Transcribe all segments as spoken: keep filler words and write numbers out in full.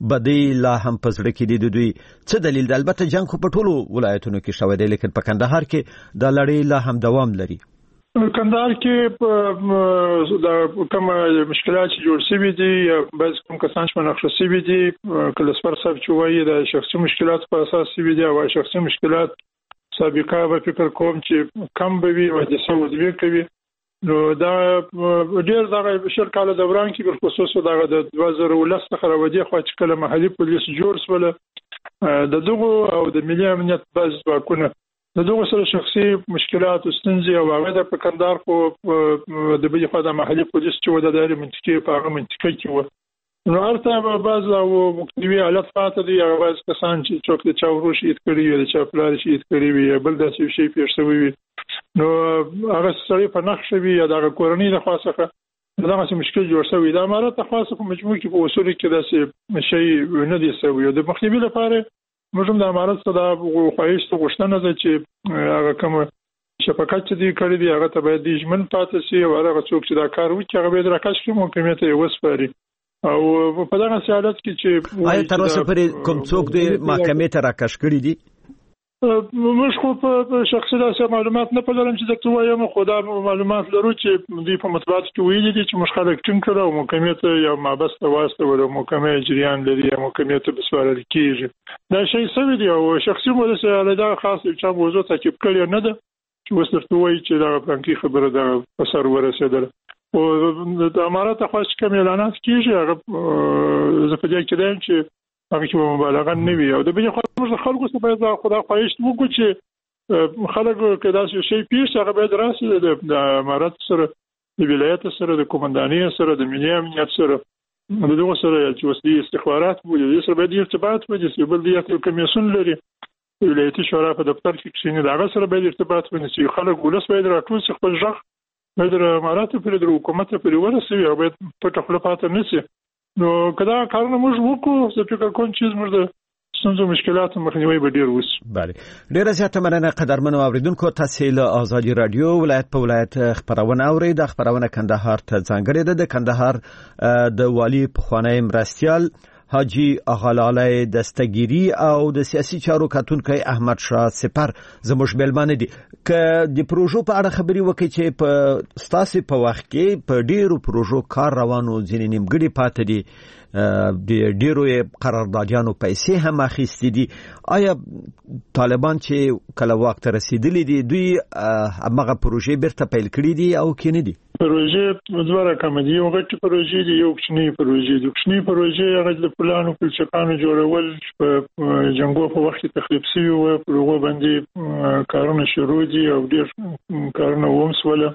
بدی لا هم په زړه کې دي دوی څه دلیل دی؟ البته جنگ خو په ټولو ولایتونو کې شوی دی، لیکن په کندهار کې دا لړۍ لا هم دوام لري. کندهار کې د کوم مشکلات جوړ شوي دي یا بعض کوم کسان چې مناقشه شوي دي کله سپر صاحب چې وایي د شخصي مشکلات په اساس شوي دي او شخصي مشکلات سابقه به فکر کوم چې کم به وي او د سعودي کوي. نو دا ډیر دغه شر کال دوران کې په خصوص دغه د دوه زره ولس څخه راوځي خو چې کله محلي پولیس جوړ شول د دغه او د ملي امنیت بعض ځواکونه د دغه سره شخصي مشکلات او ستونزې او هغه د کندهار خو د بل خوا د محلي پولیس چې و د دایره منطقې په هغه منطقه کې و. نو هرته بعض او مختلفي حالت فاته دي هغه بعض کسان چې څوک د چاورو شهید کړي وي د چا پلار شهید کړي وي بل داسې شی پیښ شوی وي. نو هغه سړی په نقش وي یا د کورنۍ د خاصه دغه څه مشکل جوړ شوی دا امارات خاصه په مجموع کې په اصول کې داسې شی نه دي شوی. د مخنیوي لپاره موږ هم د امارات څخه د خواهش ته غوښتنه ده چې هغه کوم شفقت چې دی کړی دی هغه ته باید د ژمن پاتې شي او هغه څوک چې دا کار وکړي هغه باید راکش کړي محکمې ته یې وسپاري. او په دغه حالت کې چې آیا تر اوسه پورې کوم څوک د محکمې ته راکش کړي دي؟ موږ خو په شخصي داسې معلومات نه پلرم چې درته وایم، خو دا معلومات لرو چې دوی په مطبوعاتو کې ویلي دي چې موږ خلک ټینګ کړو او محکمې ته یو مابس ته واستول او محکمې جریان لري او محکمې ته بسپارل کېږي. دا شی سوي دی او شخصي مو داسې علیحده خاص چې موضوع تعقیب کړی نه ده چې اوس درته وایي چې دا بانکي خبره ده په سر ورسېدله. او د امارات خاص کوم اعلانات کیږي هغه زه په دې کې دایم چې هغه کې مبالغه نه وي او د بل خو موږ خلکو څخه باید خدا خواهش وکړو چې خلک کدا شي پیښ هغه باید راسي د امارات سره د ولایت سره د کومنداني سره د ملي امنیت سره د دغه سره چې وسلي استخبارات بوله د سره باید ارتباط ونیسي. بل د یو کمیسیون لري ولایتي شورا په دفتر کې چې دا سره باید ارتباط ونیسي. خلک ولس باید راټول شي خپل ځخ باید امارات پر د حکومت پر ورسوي او باید په تخله پاتې نشي. نو کدا کارونه موږ وکړو زه فکر کوم چې موږ د څنګه مشکلات مخنیوي به ډیر وس. بله ډیره زیاته مننه قدرمنو اوریدونکو. تاسو له آزادي رادیو ولایت په ولایت خبرونه اورئ. د خبرونه کندهار ته ځانګړې ده. د کندهار د والی پخوانی مرستیال حاجی اغالاله دستگیری او د سیاسي چارو کتونکي احمد شاه سپر زموږ ملمانه دي. که د پروژو په اړه خبري وکړي چې په ستاسو په وخت کې په ډیرو پروژو کار روانو ځینې نیمګړي پاتې دي د ډیرو قراردادیانو پیسې هم اخیستې دي. آیا طالبان چې کله وخت رسیدلی دي دوی هغه پروژې بیرته پیل کړې دي او کې نه دي؟ پروژې دوه رقم دي. یو غټ پروژې دي یو کوچنی پروژې دي. کوچنی پروژې هغه د پلانو پلچکانو جوړول په جنگو په وخت تخریب شوی و په هغه باندې کارونه شروع دي او ډیر کارونه ومسوله.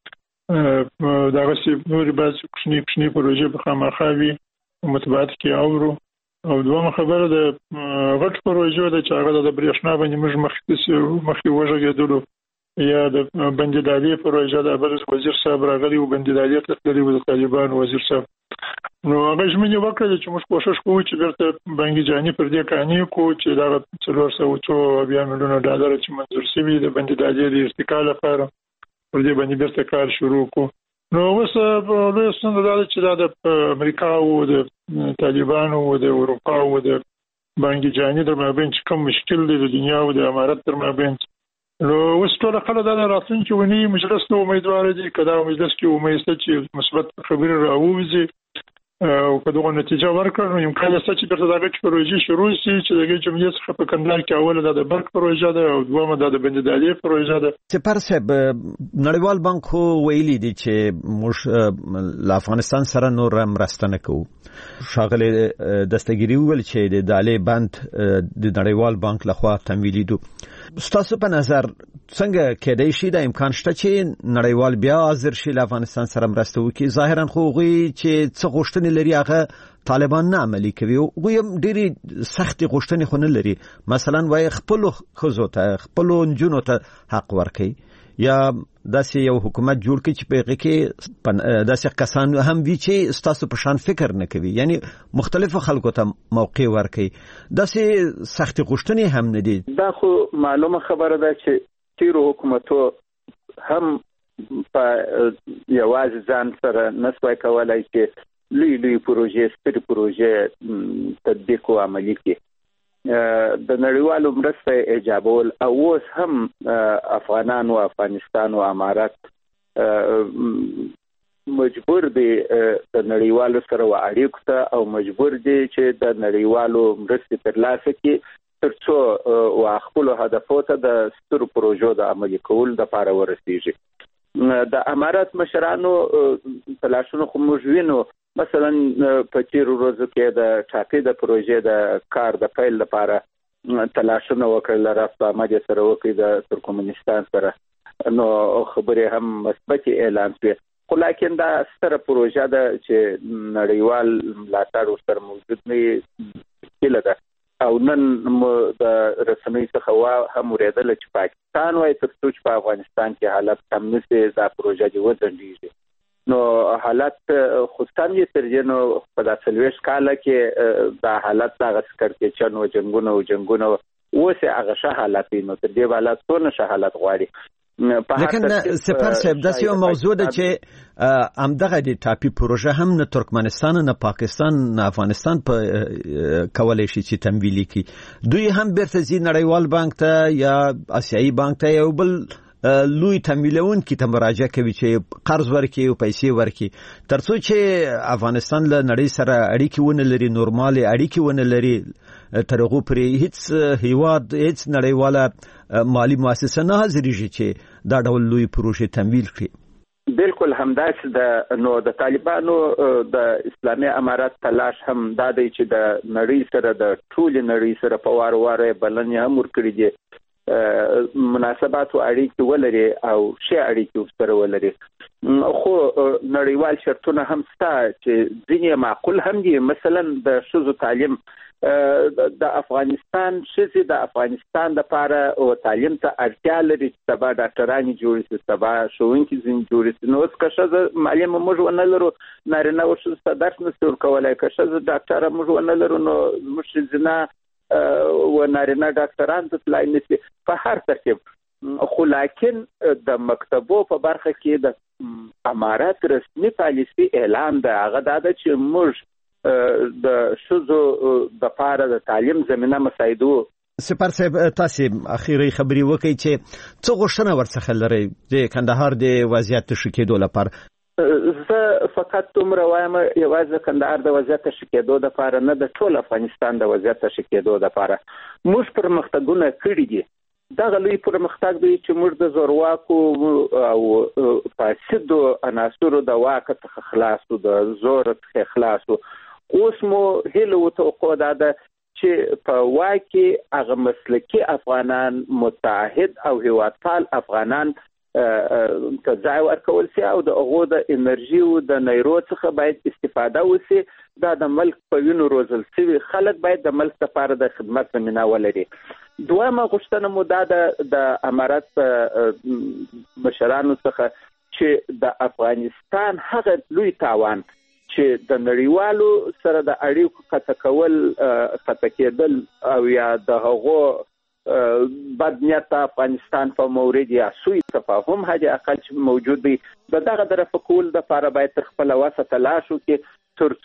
دا غسی نور بعض کوچنی کوچنی پروژې په خامخاوي مطبوعات کې اورو. او دوه خبره د غټ پروژې د چاغه د برېښنا باندې موږ مخکې مخکې وژغېدلو یا د بندیدالي پروژه د ابرز وزیر صاحب راغلی او بندیدالي تللی و د طالبان وزیر صاحب. نو هغه ژمنه وکړه چې موږ کوشش کوو چې بیرته بانکي جاني پر دې کاني کو چې دا څلور سوه بیا میلیونه ډالر چې منظور شوي د بندیدالي د ارتقا لپاره پر دې باندې بیرته کار شروع کو. نو اوس په لوستنه دا چې دا د امریکا او د طالبان او د اروپا او د بانکي جاني د مابین کوم مشکل دی د دنیا او د امارات تر مابین. نو اوس ټول خلک دا راتلونکي ونی مجلس ته امیدوار دي کدا مجلس کې امید شته چې مثبت خبرې راووځي او کله نتیجه ورکړي نو امکان شته چې په دغه پروژې شروع شي چې دغه جمهوریت څخه په کندهار کې اوله د برق پروژه ده او دومره د بندیدالي پروژه ده. سپر صاحب نړیوال بانک خو ویلي دي چې موږ له افغانستان سره نور مرسته نه کوو. شاغله دستگیری ویل چې د دالې بند د نړیوال بانک لخوا تمویلي دو. ستاسو په نظر څنګه کېدای شي د امکان شته چې نړیوال بیا حاضر شي له افغانستان سره مرسته وکړي؟ ظاهرا خو غوي چې څه غوښتنې لري هغه طالبان نه عملي کوي. غوي هم ډېری سخت غوښتنې خو نه لري. مثلا وای خپل خزو ته خپل نجونو ته حق ورکړي یا داسې یو حکومت جوړ کړي چې په کې داسې کسان هم وي چې ستاسو په شان فکر نه کوي، یعنی مختلفو خلکو ته موقع ورکړي. داسې سخت غوښتنې هم نه دي. دا خو معلومه خبره ده چې تیرو حکومتو هم په یوازې ځان سره نسوای کولای چې لوی لوی پروژې ستر پروژې تطبیق او عملي کړي. د نړیوالو مرسته ایجابول او اوس هم افغانان او افغانستان او امارات مجبور دي د نړیوالو سره اړیکو ته او مجبور دي چې د نړیوالو مرستې ترلاسه کړي ترڅو خپل هدفو ته د سترو پروژو د عملي کولو لپاره ورسیږي. د امارات مشرانو تلاشونه خو موږ وینو، مثلا په تیرو ورځو کې د ټاپي د پروژې د کار د پیل لپاره تلاشونه وکړل، رافته آمد سره وکړي د ترکمنستان سره، نو خبرې هم مثبت اعلان شوې. خو لیکن دا ستره پروژه ده چې نړیوال ملاتړ ورسره موجود نه کېله ده او نن د رسنیو څخه هم اورېدل چې پاکستان وايي تر څو چې په افغانستان کې حالت کم نشي دا پروژه دې وځنډیږي. نو حالت خو سم یې تر دې نو په داسې څلوېښت کاله کې دا حالت دغه کړکېچن او جنګونه او جنګونه اوس هغه ښه حالت دی، نو تر دې حالت څونه ښه حالت غواړي. لیکن سپر صاحب داسې یو موضوع ده چې همدغه د ټاپي پروژه هم نه ترکمنستان نه پاکستان نه افغانستان په کولای شي چې تمویل کړي. دوی هم بیرته ځي نړیوال بانک ته یا آسیایي بانک ته یو بل لوی تمویلونکي ته مراجعه کوي چې قرض ورکړي او پیسې ورکړي، ترڅو چې افغانستان له نړۍ سره اړیکې ونه لري، نورمالي اړیکې ونه لري. تر هغه پورې هیڅ هیواد هیڅ نړیواله مالی مؤسسه نه حاضرېږي چې دا ډول لوی پروژې تمویل کړي. بالکل همداسې ده. نو د طالبانو د اسلامي امارات تلاش هم دا دی چې د نړۍ سره د ټولې نړۍ سره په وار وار بلنې هم ورکړي دي، مناسبات او اړیکې ولري او ښه اړیکې سره ولري. خو نړیوال شرطونه هم شته چې ځینې معقول هم دي. مثلا د ښځو تعلیم، د افغانستان ښځې د افغانستان لپاره او تعلیم ته اړتیا لري چې سبا ډاکټرانې جوړې شي، سبا ښوونکي ځینې جوړې شي. نو اوس که ښځه معلمه موږ ونه لرو، نارینه او ښځو ته درس نشي ورکولی. که ښځه ډاکټره موږ ونه لرو، نو زموږ ښځینه و نارینه ډاکټران ته تلای نشي په هر ترتیب. خو لیکن د مکتبو په برخه کې د امارات رسمي پالیسي اعلان ده، هغه دا ده چې موږ د ښځو د پاره د تعلیم زمينه مساعدو. سپر صاحب تاسو اخیری خبري وکړئ چې څه غوښتنه ورڅخه لري د کندهار د وضعیت ښه کېدو لپاره؟ زه فقط دومره وایم یوازې کندهار د وضعیت ښه کېدو لپاره نه، د ټول افغانستان د وضعیت ښه کېدو لپاره موږ پرمختګونه کړي دي. دغه لوی پرمختګ دی چې موږ د زورواکو او فاسدو عناصرو د واک څخه خلاصو، د زور څخه خلاصو. اوس مو هیله او توقع ده چې په واکي هغه مسلکي افغانان، متحد او هیوادپال افغانان ته ځای ورکول شي او د هغو د انرژي او د نیرو څخه باید استفاده وشي. دا د ملک په وینو روزل شوي خلک باید د ملک لپاره د خدمت زمینه ولري. دویمه غوښتنه مو دا ده د امارات مشرانو څخه چې د افغانستان هغه لوی تاوان چې د نړیوالو سره د اړیکو قطع کول، قطع کېدل او یا د هغو بد نیت افغانستان په مورد یا سوء تفاهم حد اقل چې موجود دی، د دغه د رفع کولو لپاره باید تر خپله وسه تلاش وکړي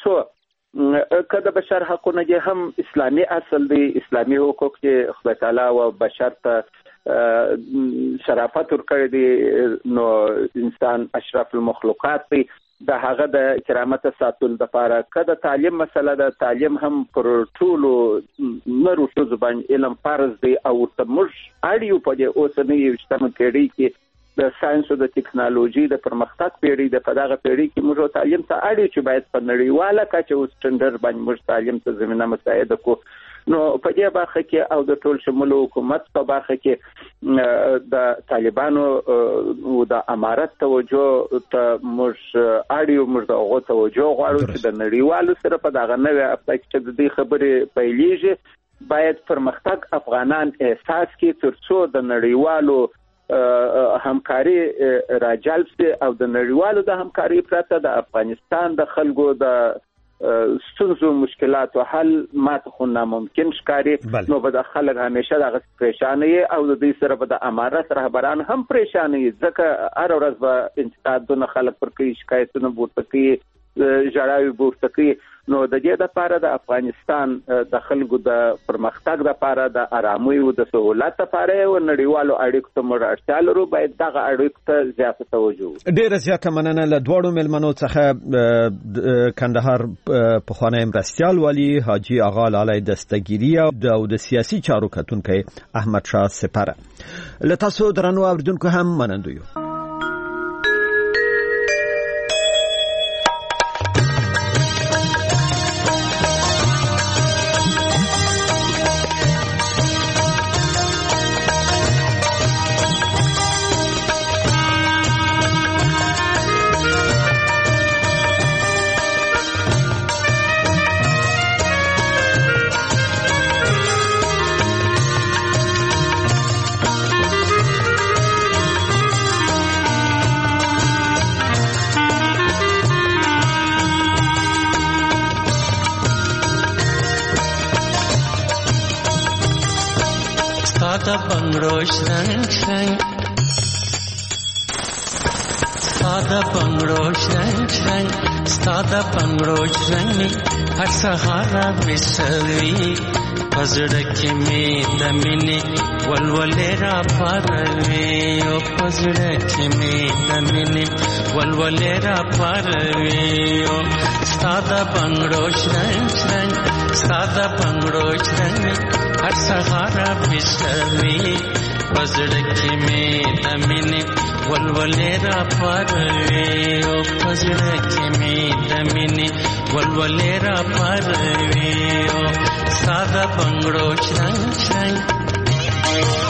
ترڅو که د بشر حقونه دې هم اسلامي اصل دی، اسلامي حقوق چې خدای تعالی او بشر ته شرافت ورکړی دی، نو انسان اشرف المخلوقات دی، د هغه د کرامت ساتل لپاره که د تعلیم مسله ده، تعلیم هم پر ټولو نرو ښځو باندې علم فرض دی او ورته موږ اړ یو په دې اوسنۍ یویشتمه پېړۍ کې د ساینس او د ټکنالوژي د پرمختګ پیړۍ ده. په دغه پیړۍ کې موږ تعلیم ته اړ یو چې باید په نړیواله کچه او سټنډرډ باندې موږ تعلیم ته زمینه مساعده کړو. نو په دې برخه کې او د ټول شمول حکومت په برخه کې د طالبانو او د امارت توجه ته موږ اړ یو، موږ د هغو توجه غواړو چې د نړیوالو سره په دغه نوې هفته کې چې د دې خبرې پیلېږي باید پرمختګ افغانان احساس کړي ترڅو د نړیوالو همکاري راجلب شي او د نړیوالو د همکاري پرته د افغانستان د خلکو د ستونزو مشکلاتو حل ماته خو ناممکن ښکاري. نو به د خلک همیشه دغه پریشانه وي او د دوی سره به د امارت رهبران هم پریشانه وي، ځکه هر ورځ به انتقادونه خلک پر کوي، شکایتونه به ورته کوي، جړاوي بورته کوي. نو د دې لپاره د افغانستان د خلکو د پرمختګ لپاره د آرامۍ او د سہولت لپاره او نړیوالو اړیکو ته مر اړتیا لرو، باید دغه اړیکو ته زیاته توجه. ډیره زیاته مننه له دواړو ملمنو څخه کندهار پخوانی مرستیال والی حاجی آغا لالی دستگیری او د سیاسي چارو کتونکی احمد شاه سپره. له تاسو درنو اوریدونکو هم مننه یو. Sada bangro shrang shrang, sada bangro shrang shrang, sada bangro shrang, har sahara visavi, pazrak mein damine, walwalera parve, o pazrak mein damine, walwalera parve, o sada bangro shrang shrang, sada bangro shrang. हर सहारा बिसवी पजड़की में दमिने वलवलेरा परवे ओ पजड़की में दमिने वलवलेरा परवे ओ सादा बंगड़ो छंग छंग